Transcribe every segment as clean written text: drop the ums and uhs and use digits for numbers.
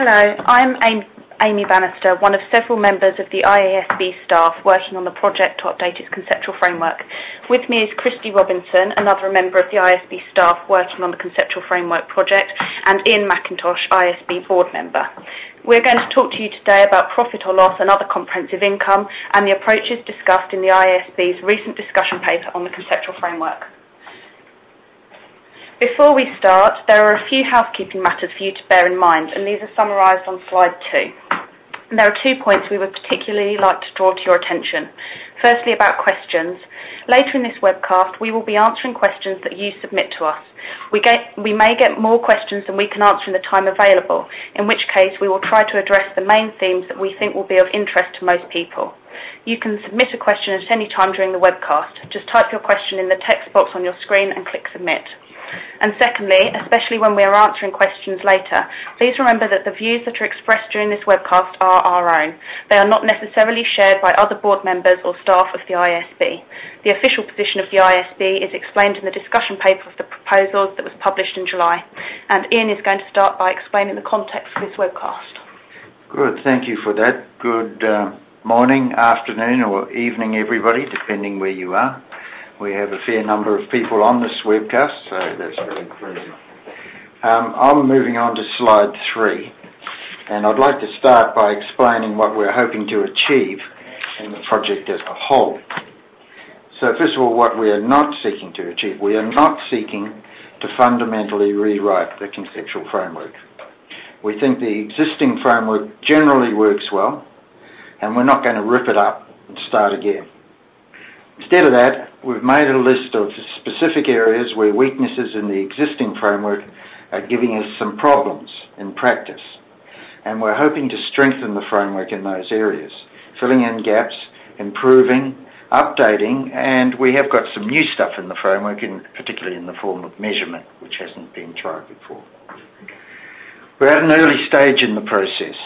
Hello, I'm Amy Bannister, one of several members of the IASB staff working on the project to update its conceptual framework. With me is Christy Robinson, another member of the IASB staff working on the conceptual framework project, and Ian McIntosh, IASB board member. We're going to talk to you today about profit or loss and other comprehensive income and the approaches discussed in the IASB's recent discussion paper on the conceptual framework. Before we start, there are a few housekeeping matters for you to bear in mind, and these are summarised on slide 2. There are 2 points we would particularly like to draw to your attention. Firstly, about questions. Later in this webcast, we will be answering questions that you submit to us. We may get more questions than we can answer in the time available, in which case we will try to address the main themes that we think will be of interest to most people. You can submit a question at any time during the webcast. Just type your question in the text box on your screen and click submit. And secondly, especially when we are answering questions later, please remember that the views that are expressed during this webcast are our own. They are not necessarily shared by other board members or staff of the IASB. The official position of the IASB is explained in the discussion paper of the proposals that was published in July. And Ian is going to start by explaining the context for this webcast. Good, thank you for that. Good morning, afternoon or evening everybody, depending where you are. We have a fair number of people on this webcast, so that's really pleasing. I'm moving on to slide 3, and I'd like to start by explaining what we're hoping to achieve in the project as a whole. So first of all, what we are not seeking to achieve. We are not seeking to fundamentally rewrite the conceptual framework. We think the existing framework generally works well, and we're not going to rip it up and start again. Instead of that, we've made a list of specific areas where weaknesses in the existing framework are giving us some problems in practice. And we're hoping to strengthen the framework in those areas, filling in gaps, improving, updating, and we have got some new stuff in the framework, particularly in the form of measurement, which hasn't been tried before. We're at an early stage in the process.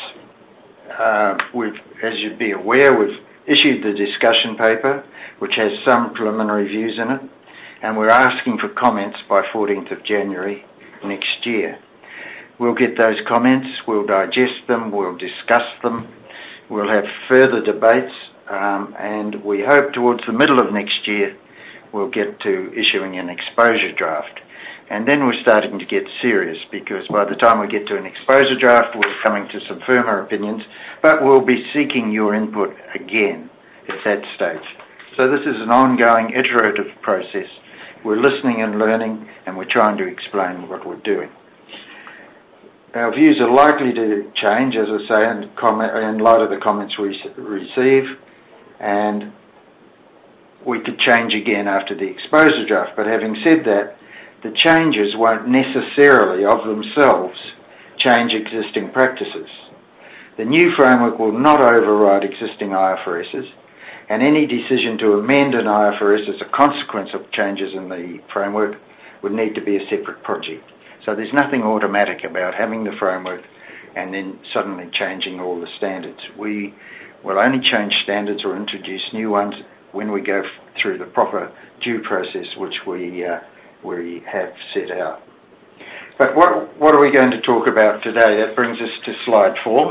As you'd be aware, we've issued the discussion paper, which has some preliminary views in it, and we're asking for comments by 14th of January next year. We'll get those comments, we'll digest them, we'll discuss them, we'll have further debates, and we hope towards the middle of next year we'll get to issuing an exposure draft. And then we're starting to get serious, because by the time we get to an exposure draft, we're coming to some firmer opinions, but we'll be seeking your input again at that stage. So this is an ongoing, iterative process. We're listening and learning, and we're trying to explain what we're doing. Our views are likely to change, as I say, in light of the comments we receive, and we could change again after the exposure draft. But having said that, the changes won't necessarily of themselves change existing practices. The new framework will not override existing IFRSs, and any decision to amend an IFRS as a consequence of changes in the framework would need to be a separate project. So there's nothing automatic about having the framework and then suddenly changing all the standards. We will only change standards or introduce new ones when we go through the proper due process which we have set out. But what are we going to talk about today? That brings us to slide 4.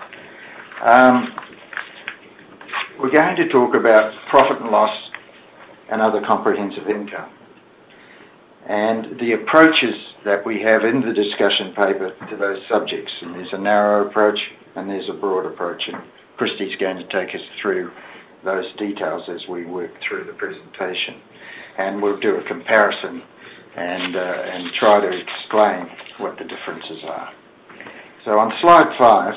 We're going to talk about profit and loss and other comprehensive income, and the approaches that we have in the discussion paper to those subjects. And there's a narrow approach and there's a broad approach, and Christy's going to take us through those details as we work through the presentation. And we'll do a comparison and try to explain what the differences are. So on slide 5,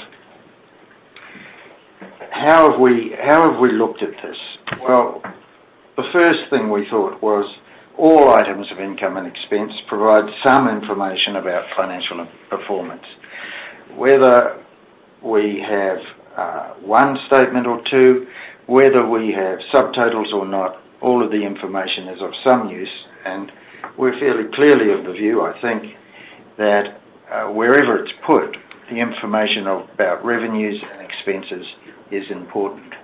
how have we looked at this? Well, the first thing we thought was all items of income and expense provide some information about financial performance. Whether we have one statement or two, whether we have subtotals or not, all of the information is of some use, and we're fairly clearly of the view, I think, that wherever it's put, the information about revenues and expenses is important.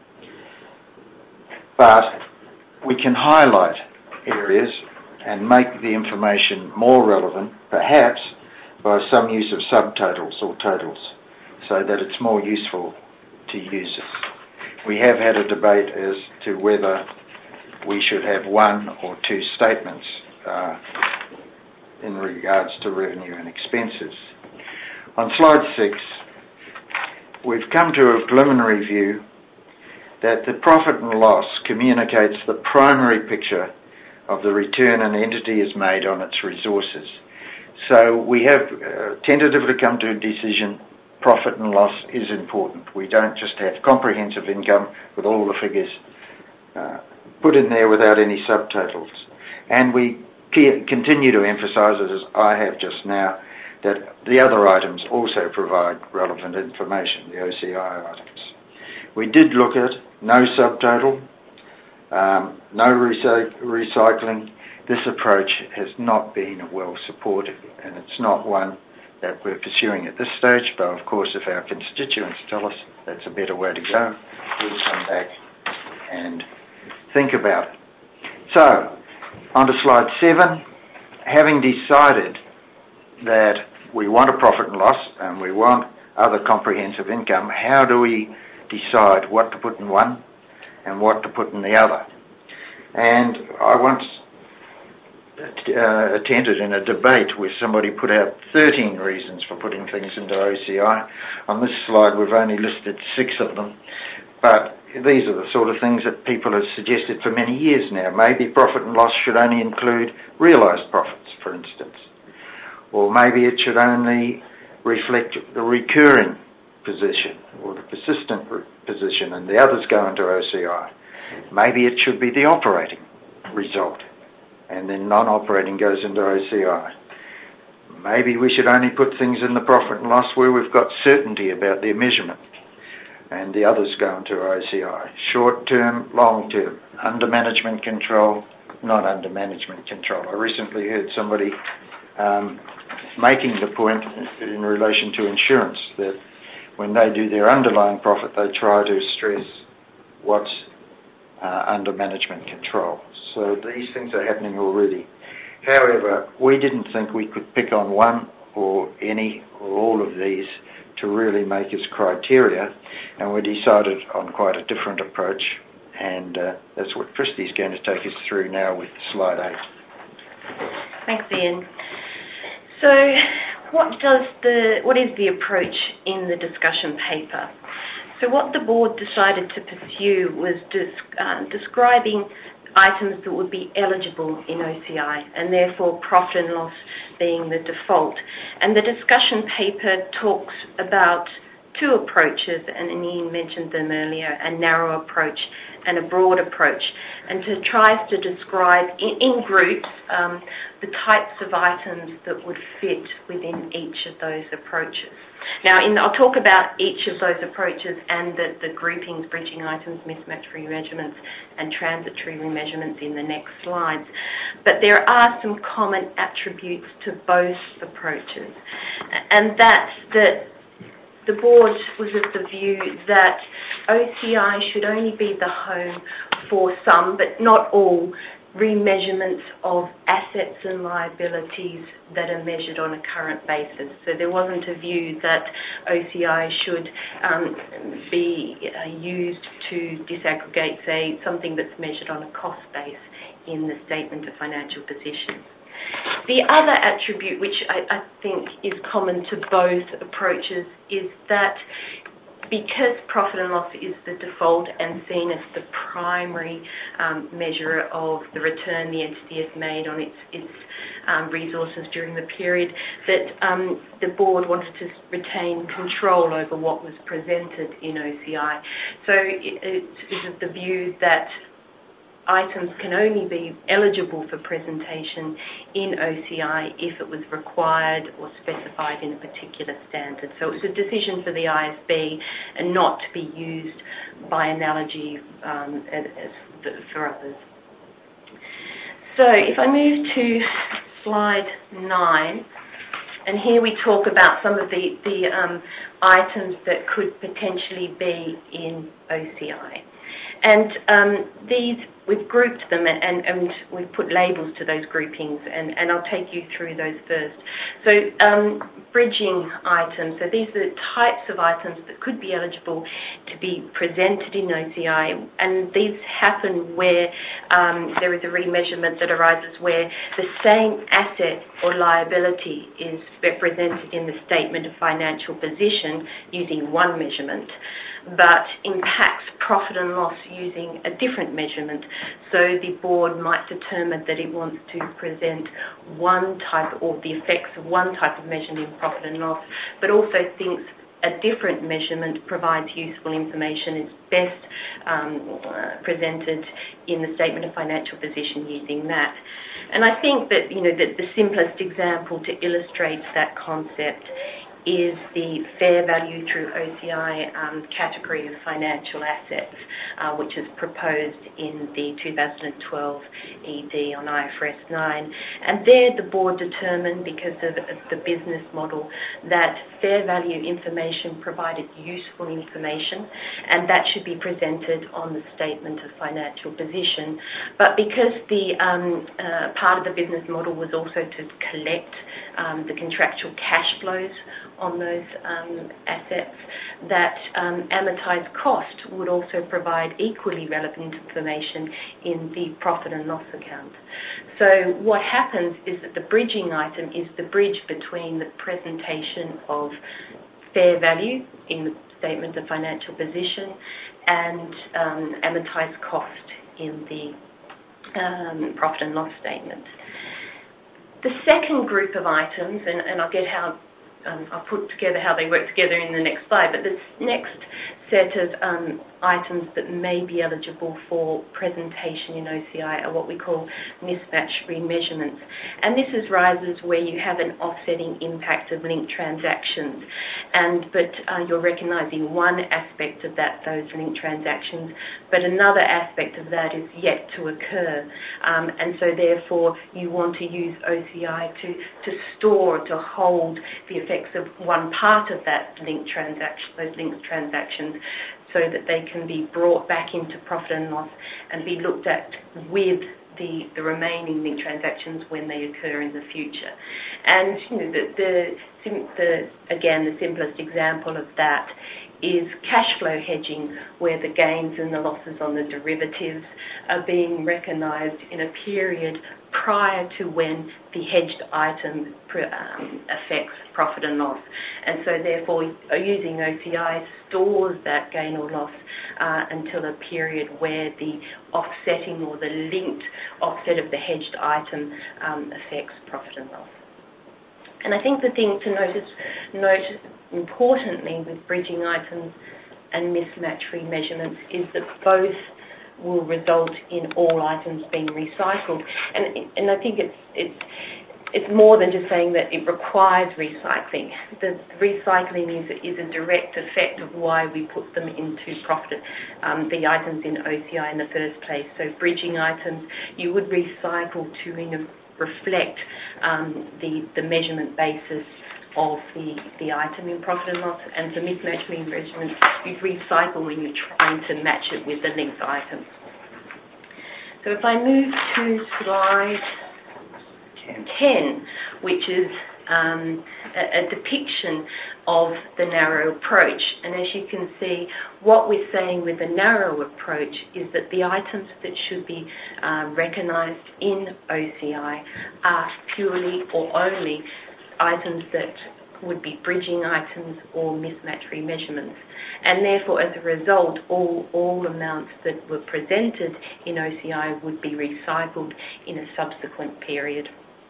But we can highlight areas and make the information more relevant, perhaps, by some use of subtotals or totals so that it's more useful to users. We have had a debate as to whether we should have one or two statements in regards to revenue and expenses. On slide 6, we've come to a preliminary view that the profit and loss communicates the primary picture of the return an entity has made on its resources. So we have tentatively come to a decision: profit and loss is important. We don't just have comprehensive income with all the figures put in there without any subtotals. And we continue to emphasise, as I have just now, that the other items also provide relevant information, the OCI items. We did look at no subtotal, no recycling. This approach has not been well supported, and it's not one that we're pursuing at this stage, but of course if our constituents tell us that's a better way to go, we'll come back and think about it. So, on to slide 7. Having decided that we want a profit and loss and we want other comprehensive income, how do we decide what to put in one and what to put in the other? And I once attended in a debate where somebody put out 13 reasons for putting things into OCI. On this slide we've only listed 6 of them, but these are the sort of things that people have suggested for many years now. Maybe profit and loss should only include realised profits, for instance. Or maybe it should only reflect the recurring position or the persistent position and the others go into OCI. Maybe it should be the operating result and then non-operating goes into OCI. Maybe we should only put things in the profit and loss where we've got certainty about their measurement and the others go into OCI. Short-term, long-term, under management control, not under management control. I recently heard somebody making the point in relation to insurance that when they do their underlying profit, they try to stress what's under management control. So these things are happening already. However, we didn't think we could pick on one or any or all of these to really make as criteria, and we decided on quite a different approach, and that's what Christy's going to take us through now with slide 8. Thanks, Ian. So what is the approach in the discussion paper? So what the board decided to pursue was describing items that would be eligible in OCI, and therefore profit and loss being the default. And the discussion paper talks about 2 approaches, and Ian mentioned them earlier: a narrow approach and a broad approach, and tries to describe in groups the types of items that would fit within each of those approaches. Now, I'll talk about each of those approaches and the groupings: bridging items, mismatch remeasurements, and transitory remeasurements in the next slides. But there are some common attributes to both approaches, and that's that the board was of the view that OCI should only be the home for some, but not all, remeasurements of assets and liabilities that are measured on a current basis. So there wasn't a view that OCI should be used to disaggregate, say, something that's measured on a cost base in the statement of financial position. The other attribute, which I think is common to both approaches, is that because profit and loss is the default and seen as the primary measure of the return the entity has made on its resources during the period, that the board wanted to retain control over what was presented in OCI. So it is of the view that items can only be eligible for presentation in OCI if it was required or specified in a particular standard. So it's a decision for the ISB and not to be used by analogy for others. So if I move to slide 9, and here we talk about some of the items that could potentially be in OCI. And these we've grouped them and we've put labels to those groupings, and I'll take you through those first. So bridging items. So these are the types of items that could be eligible to be presented in OCI, and these happen where there is a remeasurement that arises where the same asset or liability is represented in the statement of financial position using one measurement, but impacts profit and loss using a different measurement. So the board might determine that it wants to present one type or the effects of one type of measurement in profit and loss, but also thinks a different measurement provides useful information. It's best presented in the statement of financial position using that. And I think that, that the simplest example to illustrate that concept is the fair value through OCI category of financial assets, which is proposed in the 2012 ED on IFRS 9. And there the board determined, because of the business model, that fair value information provided useful information, and that should be presented on the statement of financial position. But because the part of the business model was also to collect the contractual cash flows on those assets, that amortised cost would also provide equally relevant information in the profit and loss account. So what happens is that the bridging item is the bridge between the presentation of fair value in the statement of financial position and amortised cost in the profit and loss statement. The second group of items, and I'll get how I'll put together how they work together in the next slide, but this next set of items that may be eligible for presentation in OCI are what we call mismatch remeasurements. And this arises where you have an offsetting impact of linked transactions, but you're recognising one aspect of those linked transactions, but another aspect of that is yet to occur. And so therefore you want to use OCI to store, to hold the effects of one part of that linked transaction, those linked transactions, so that they can be brought back into profit and loss and be looked at with the remaining linked transactions when they occur in the future. And the simplest example of that is cash flow hedging, where the gains and the losses on the derivatives are being recognised in a period prior to when the hedged item affects profit and loss. And so therefore using OCI stores that gain or loss until a period where the offsetting or the linked offset of the hedged item affects profit and loss. And I think the thing to note importantly with bridging items and mismatch remeasurements is that both will result in all items being recycled. And I think it's more than just saying that it requires recycling. The recycling is a direct effect of why we put them into profit, the items in OCI in the first place. So bridging items, you would recycle to reflect the measurement basis of the item in profit and loss, and for mismatch remeasurements, you recycle when you're trying to match it with the linked items. So if I move to slide 10, which is a depiction of the narrow approach. And as you can see, what we're saying with the narrow approach is that the items that should be recognised in OCI are purely or only items that would be bridging items or mismatch remeasurements. And therefore, as a result, all amounts that were presented in OCI would be recycled in a subsequent period.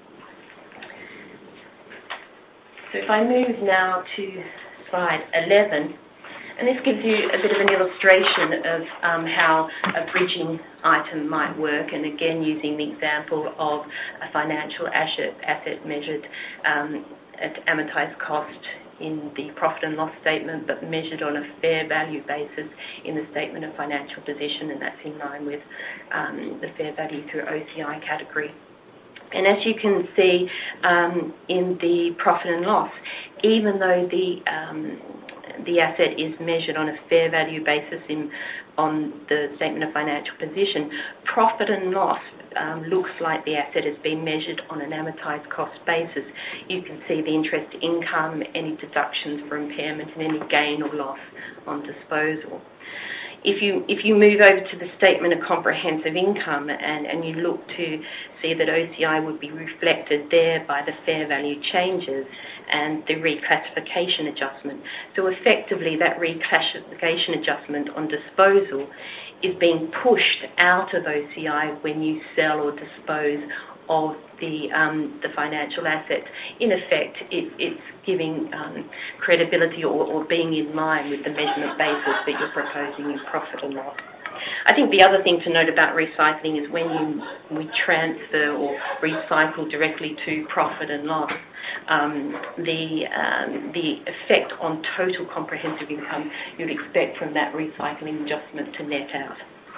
So if I move now to slide 11, and this gives you a bit of an illustration of how a bridging item might work, and again using the example of a financial asset measured at amortised cost in the profit and loss statement, but measured on a fair value basis in the statement of financial position, and that's in line with the fair value through OCI category. And as you can see in the profit and loss, even though the the asset is measured on a fair value basis on the statement of financial position, profit and loss looks like the asset has been measured on an amortised cost basis. You can see the interest income, any deductions for impairment, and any gain or loss on disposal. If you move over to the statement of comprehensive income and you look to see that OCI would be reflected there by the fair value changes and the reclassification adjustment. So effectively that reclassification adjustment on disposal is being pushed out of OCI when you sell or dispose of the financial assets. In effect, it's giving credibility or being in line with the measurement basis that you're proposing in profit and loss. I think the other thing to note about recycling is when we transfer or recycle directly to profit and loss, the effect on total comprehensive income you'd expect from that recycling adjustment to net out.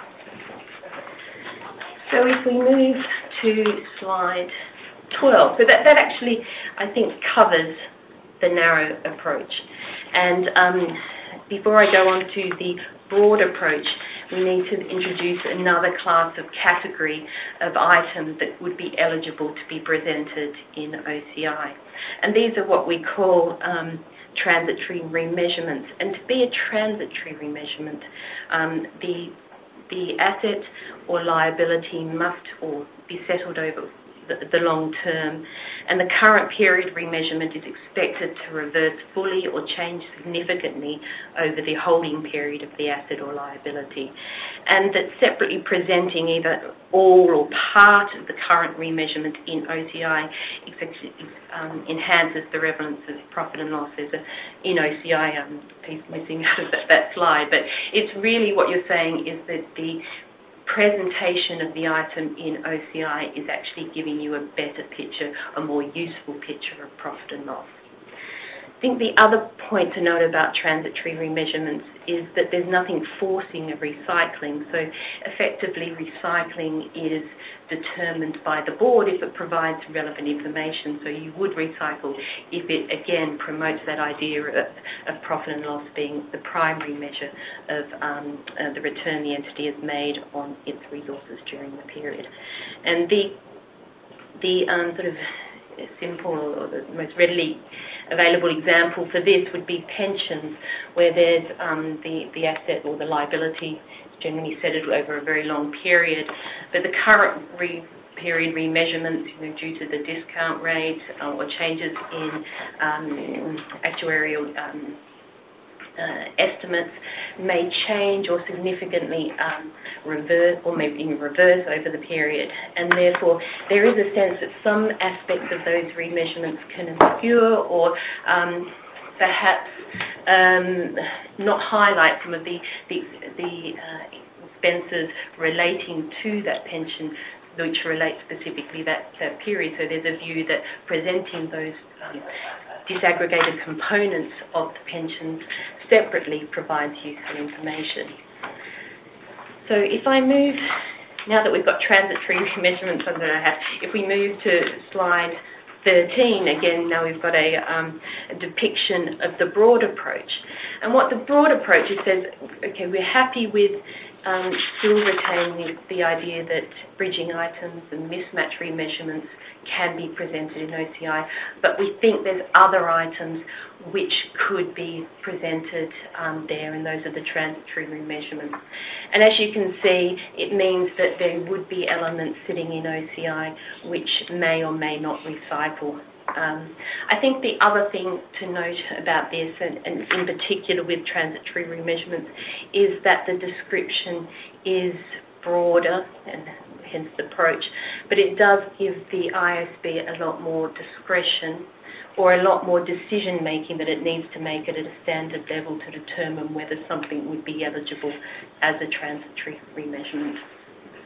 So if we move to slide 12, so that actually, I think, covers the narrow approach. And before I go on to the broad approach, we need to introduce another class of category of items that would be eligible to be presented in OCI. And these are what we call transitory remeasurements. And to be a transitory remeasurement, the asset or liability must or be settled over the long term, and the current period remeasurement is expected to reverse fully or change significantly over the holding period of the asset or liability, and that separately presenting either all or part of the current remeasurement in OCI enhances the relevance of profit and loss. There's in OCI piece missing out of that slide, but it's really what you're saying is that the presentation of the item in OCI is actually giving you a better picture, a more useful picture of profit and loss. I think the other point to note about transitory remeasurements is that there's nothing forcing a recycling. So effectively recycling is determined by the board if it provides relevant information. So you would recycle if it again promotes that idea of profit and loss being the primary measure of the return the entity has made on its resources during the period. And the sort of simple or the most readily available example for this would be pensions, where there's the asset or the liability generally settled over a very long period, but the current period remeasurements, due to the discount rate or changes in actuarial estimates may change or significantly reverse or maybe even reverse over the period, and therefore there is a sense that some aspects of those remeasurements can obscure or perhaps not highlight some of the expenses relating to that pension, which relate specifically that period. So there's a view that presenting those disaggregated components of the pensions separately provides useful information. So if I move, now that we've got transitory remeasurements, if we move to slide 13, again, now we've got a depiction of the broad approach. And what the broad approach is says, okay, we're happy with still retaining the idea that bridging items and mismatch remeasurements can be presented in OCI, but we think there's other items which could be presented there, and those are the transitory remeasurements. And as you can see, it means that there would be elements sitting in OCI which may or may not recycle. I think the other thing to note about this, and in particular with transitory remeasurements, is that the description is broader, and hence the approach, but it does give the IASB a lot more discretion or a lot more decision making that it needs to make it at a standard level to determine whether something would be eligible as a transitory remeasurement.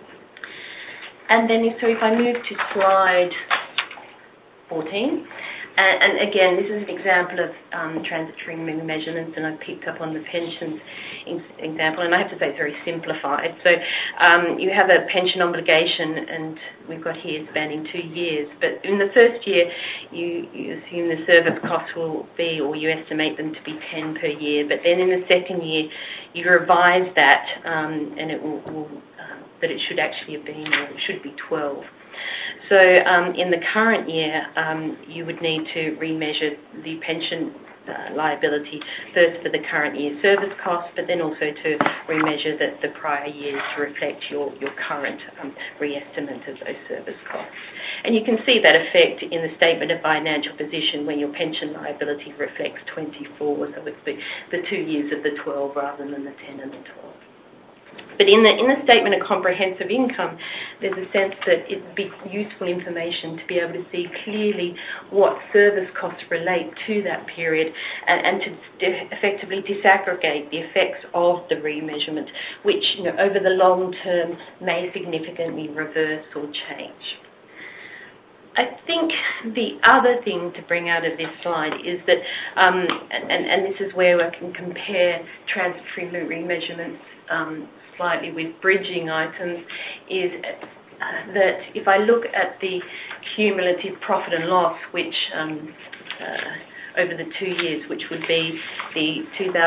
And then, so if I move to slide 14, And again, this is an example of transitory remeasurements, and I picked up on the pensions example, and I have to say it's very simplified. So you have a pension obligation, and we've got here spanning 2 years, but in the first year you assume the service costs will be, or you estimate them to be 10 per year, but then in the second year you revise that, and it will that it should actually have been, or it should be 12. So in the current year, you would need to remeasure the pension liability first for the current year's service costs, but then also to remeasure the prior years to reflect your current re-estimate of those service costs. And you can see that effect in the statement of financial position when your pension liability reflects 24, so it's the 2 years of the 12 rather than the 10 and the 12. But in the statement of comprehensive income, there's a sense that it would be useful information to be able to see clearly what service costs relate to that period, and to effectively disaggregate the effects of the remeasurement, which over the long term may significantly reverse or change. I think the other thing to bring out of this slide is that, and this is where I can compare transitory remeasurements slightly with bridging items, is that if I look at the cumulative profit and loss, which over the 2 years, which would be the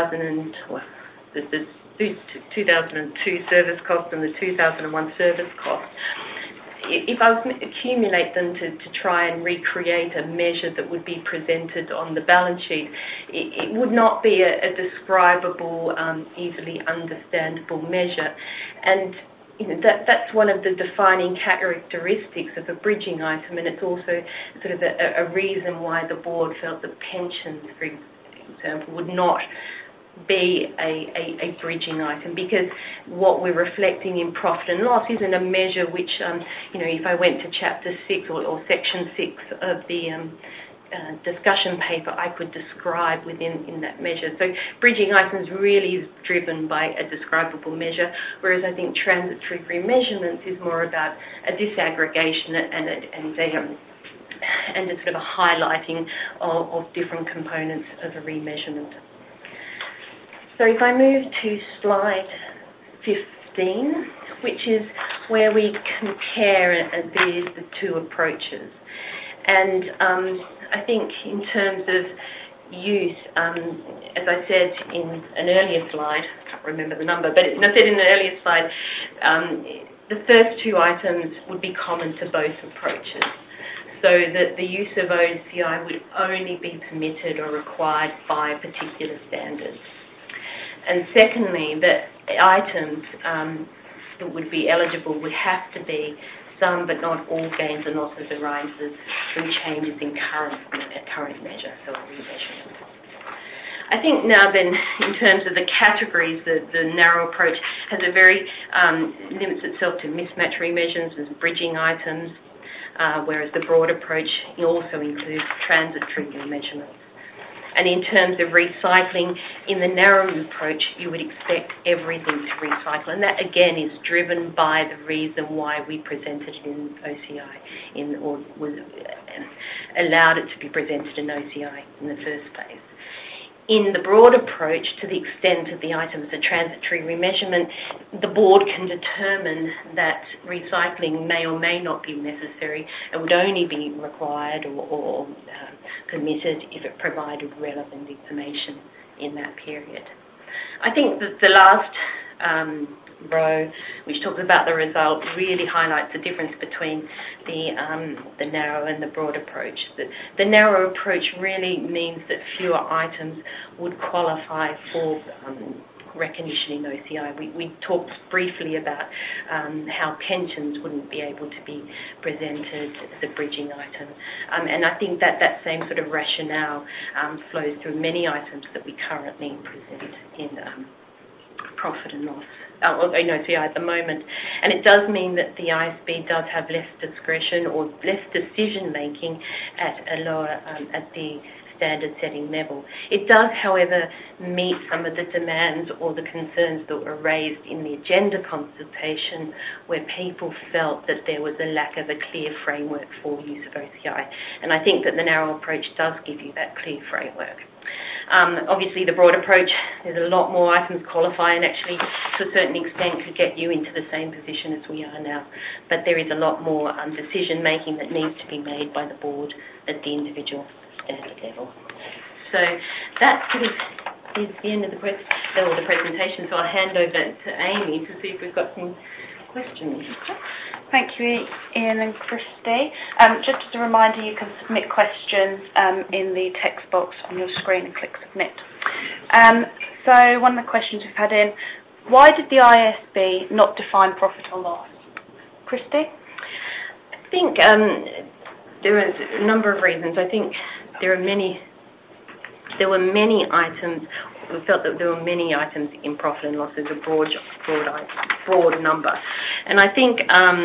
2002 service cost and the 2001 service cost, if I was to accumulate them to try and recreate a measure that would be presented on the balance sheet, it would not be a describable, easily understandable measure. And that's one of the defining characteristics of a bridging item, and it's also sort of a reason why the board felt that pensions, for example, would not be a bridging item, because what we're reflecting in profit and loss isn't a measure which, if I went to chapter 6 or section 6 of the discussion paper, I could describe within that measure. So bridging items really is driven by a describable measure, whereas I think transitory remeasurements is more about a disaggregation and a sort of a highlighting of different components of a remeasurement. So if I move to slide 15, which is where we compare the two approaches. And I think in terms of use, as I said in an earlier slide, I can't remember the number, but I said in an earlier slide, the first two items would be common to both approaches. So that the use of OCI would only be permitted or required by particular standards. And secondly, that items that would be eligible would have to be some but not all gains and losses arises from changes in current measure, so remeasurement. I think now then, in terms of the categories, the narrow approach has a very limits itself to mismatch remeasurements as bridging items, whereas the broad approach also includes transitory remeasurements. And in terms of recycling, in the narrow approach, you would expect everything to recycle. And that, again, is driven by the reason why we presented it in OCI, or was allowed it to be presented in OCI in the first place. In the broad approach, to the extent that the item is a transitory remeasurement, the board can determine that recycling may or may not be necessary and would only be required or permitted if it provided relevant information in that period. I think that the last row, which talks about the result, really highlights the difference between the narrow and the broad approach. The narrow approach really means that fewer items would qualify for recognition in OCI. We talked briefly about how pensions wouldn't be able to be presented as a bridging item. And I think that same sort of rationale flows through many items that we currently present in profit and loss, in OCI at the moment. And it does mean that the ISB does have less discretion or less decision making at a lower, at the standard setting level. It does, however, meet some of the demands or the concerns that were raised in the agenda consultation, where people felt that there was a lack of a clear framework for use of OCI. And I think that the narrow approach does give you that clear framework. Obviously, the broad approach, there's a lot more items qualify and actually, to a certain extent, could get you into the same position as we are now. But there is a lot more decision-making that needs to be made by the board at the individual standard level. So that sort of is the end of the presentation. So I'll hand over to Amy to see if we've got some questions. Thank you, Ian and Christy. Just as a reminder, you can submit questions in the text box on your screen and click submit. So one of the questions we've had in, why did the IASB not define profit or loss? Christy? I think there are a number of reasons. I think there were many items. We felt that there were many items in profit and loss as a broad number. And I think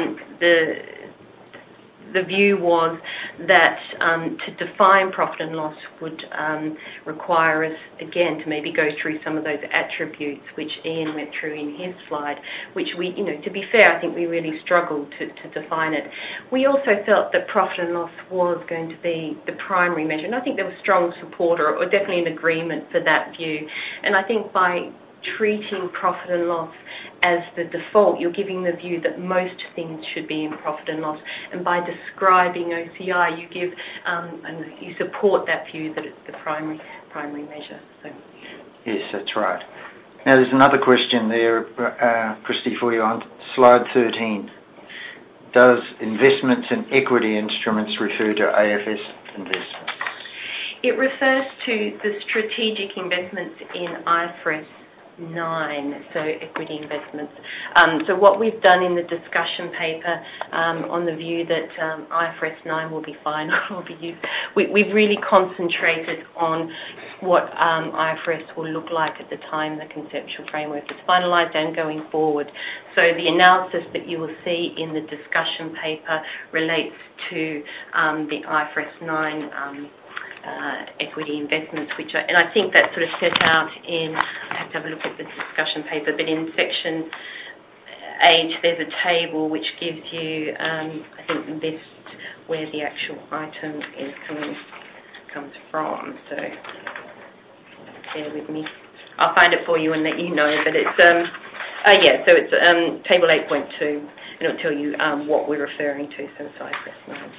the view was that to define profit and loss would require us, again, to maybe go through some of those attributes which Ian went through in his slide, which we, to be fair, I think we really struggled to define it. We also felt that profit and loss was going to be the primary measure, and I think there was strong support or definitely an agreement for that view. And I think by treating profit and loss as the default, you're giving the view that most things should be in profit and loss, and by describing OCI, you give and you support that view that it's the primary measure. So. Yes, that's right. Now there's another question there, Christy, for you on slide 13. Does investments in equity instruments refer to AFS investments? It refers to the strategic investments in IFRS 9, so equity investments. So what we've done in the discussion paper on the view that IFRS 9 will be fine, will be used, we've really concentrated on what IFRS will look like at the time the conceptual framework is finalised and going forward. So the analysis that you will see in the discussion paper relates to the IFRS 9 equity investments, and I think that's sort of set out in, I have to have a look at the discussion paper, but in section 8 there's a table which gives you, I think, lists where the actual item is comes from. So bear with me. I'll find it for you and let you know, but it's, so it's table 8.2, and it'll tell you what we're referring to, so it's IFRS 9.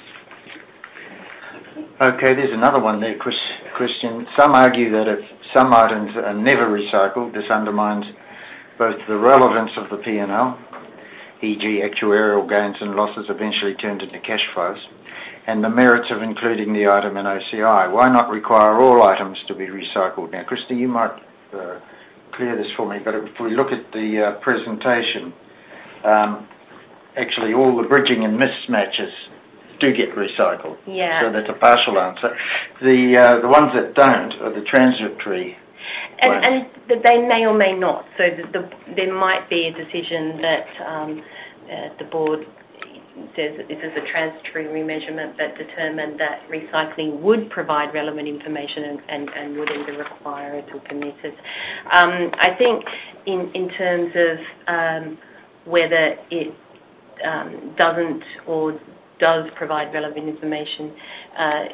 Okay, there's another one there, Christian. Some argue that if some items are never recycled, this undermines both the relevance of the P&L, e.g. actuarial gains and losses eventually turned into cash flows, and the merits of including the item in OCI. Why not require all items to be recycled? Now, Christy, you might clear this for me, but if we look at the presentation, actually all the bridging and mismatches do get recycled. Yeah. So that's a partial answer. The ones that don't are the transitory ones. And they may or may not. So there might be a decision that the board says that this is a transitory remeasurement that determined that recycling would provide relevant information and would either require it or permit it. I think in terms of whether it doesn't or does provide relevant information, I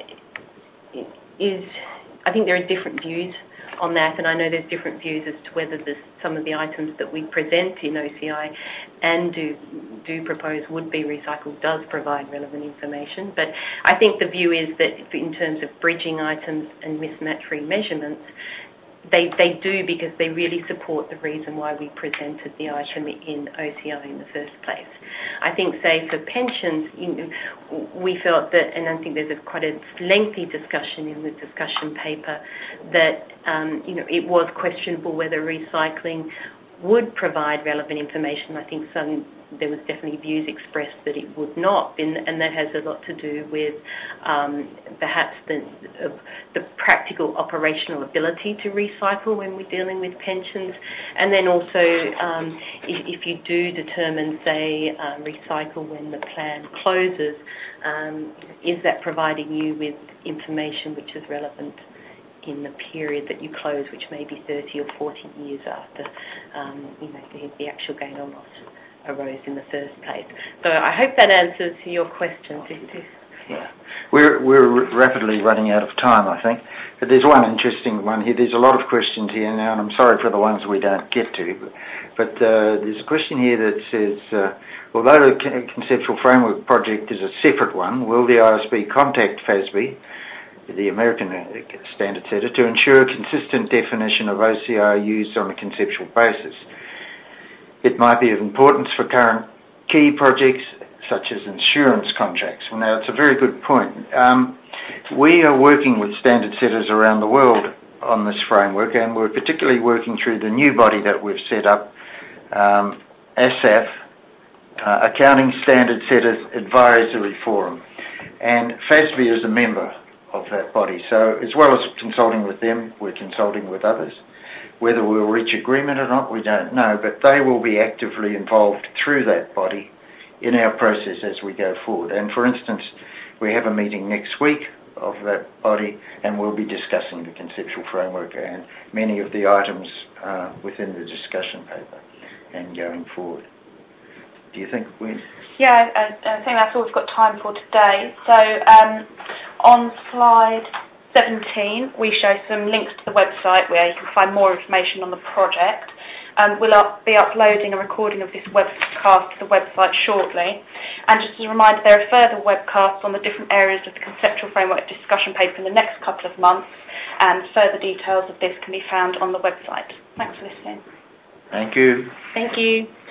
think there are different views on that, and I know there's different views as to whether some of the items that we present in OCI and do propose would be recycled does provide relevant information. But I think the view is that in terms of bridging items and mismatch remeasurements, they do, because they really support the reason why we presented the item in OCI in the first place. I think, say, for pensions, we felt that, and I think there's quite a lengthy discussion in the discussion paper, that it was questionable whether recycling would provide relevant information. I think there was definitely views expressed that it would not, and that has a lot to do with perhaps the practical operational ability to recycle when we're dealing with pensions, and then also if you do determine, say, recycle when the plan closes, is that providing you with information which is relevant in the period that you close, which may be 30 or 40 years after the actual gain or loss arose in the first place. So I hope that answers your question. Yeah. We're rapidly running out of time, I think. But there's one interesting one here. There's a lot of questions here now, and I'm sorry for the ones we don't get to. But there's a question here that says, although the Conceptual Framework Project is a separate one, will the ISB contact FASB, the American standard setter, to ensure a consistent definition of OCR used on a conceptual basis? It might be of importance for current key projects such as insurance contracts. Well, now, it's a very good point. We are working with standard setters around the world on this framework, and we're particularly working through the new body that we've set up, ASAF, Accounting Standard Setters Advisory Forum. And FASB is a member of that body. So as well as consulting with them, we're consulting with others. Whether we'll reach agreement or not, we don't know, but they will be actively involved through that body in our process as we go forward. And for instance, we have a meeting next week of that body, and we'll be discussing the conceptual framework and many of the items within the discussion paper and going forward. Do you think we... Yeah, I think that's all we've got time for today. So on slide 17, we show some links to the website where you can find more information on the project. We'll be uploading a recording of this webcast to the website shortly. And just as a reminder, there are further webcasts on the different areas of the Conceptual Framework discussion paper in the next couple of months, and further details of this can be found on the website. Thanks for listening. Thank you. Thank you.